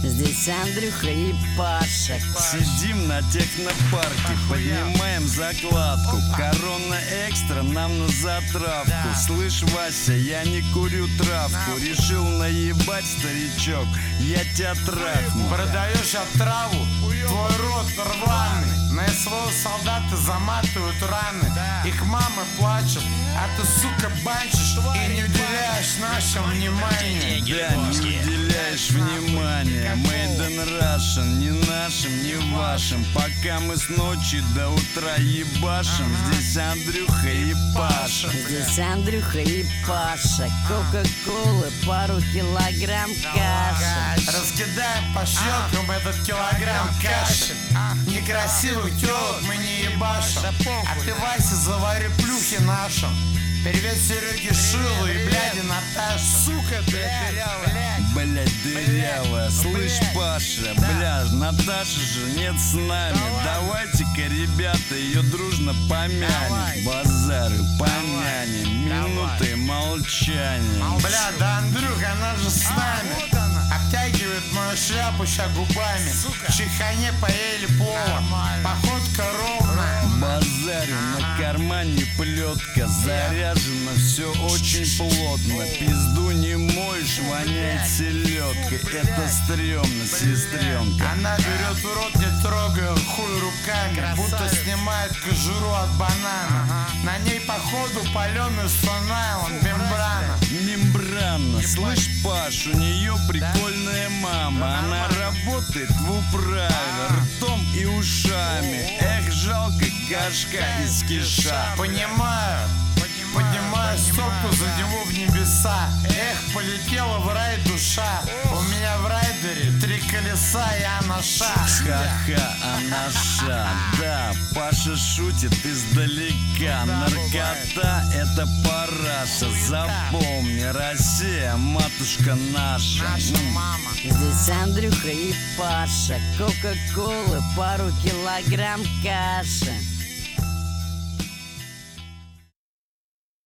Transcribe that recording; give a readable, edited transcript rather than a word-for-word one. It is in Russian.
Здесь Андрюха и Паша. Сидим на технопарке, поднимаем закладку. Корона экстра нам на затравку. Слышь, Вася, я не курю травку. Решил наебать, старичок, я тебя трахну. Продаешь отраву, твой рот рваный. На СВО солдаты заматывают раны. Их мамы плачут, а ты, сука, банчишь и не уделяешь нашему внимания. Да, не уделяешь внимания. Made in Russian, ни нашим, ни вашим. Пока мы с ночи до утра ебашим. Здесь Андрюха и Паша. Здесь Андрюха и Паша. Кока-колы, пару килограмм каши. Раскидаем по щелкам этот килограмм каши. Некрасивых тёлок мы не ебашим. А ты, Вася, завари плюхи нашим. Привет Сереге Шилу и бляди Наташа. Сука, Блядь, дырявая, слышь, Паша, бля, Наташа же нет с нами. Давайте-ка, ребята, ее дружно помянем. Базарю помянем, минуты молчания. Бля, да Андрюха, она же с нами. Обтягивает мою шляпу ща губами. В чайхане поели плова, походка ровная. Базарю, на кармане плетка. Заряжено все очень плотно. Пизду не моешь, воняет селедкой. Это стрёмно, сестренка. Она берет в рот, не трогая хуй руками, будто снимает кожуру от банана. На ней походу паленый стонайл, мембрана. Мембрана, слышь, Паш, у нее прикольная мама. Она работает в управе, ртом и ушами. Эх, жалко горшка из киша. Понимаю, поднимаю стопку за него в небеса. Эх, полетела в рай душа. У меня в райдере 3 колеса, я на шаг. Ха-ха, анаша. Да, Паша шутит издалека. Наркота — это параша. Запомни, Россия, матушка наша. Мама. Здесь Андрюха и Паша. Кока-колы, пару килограмм каши.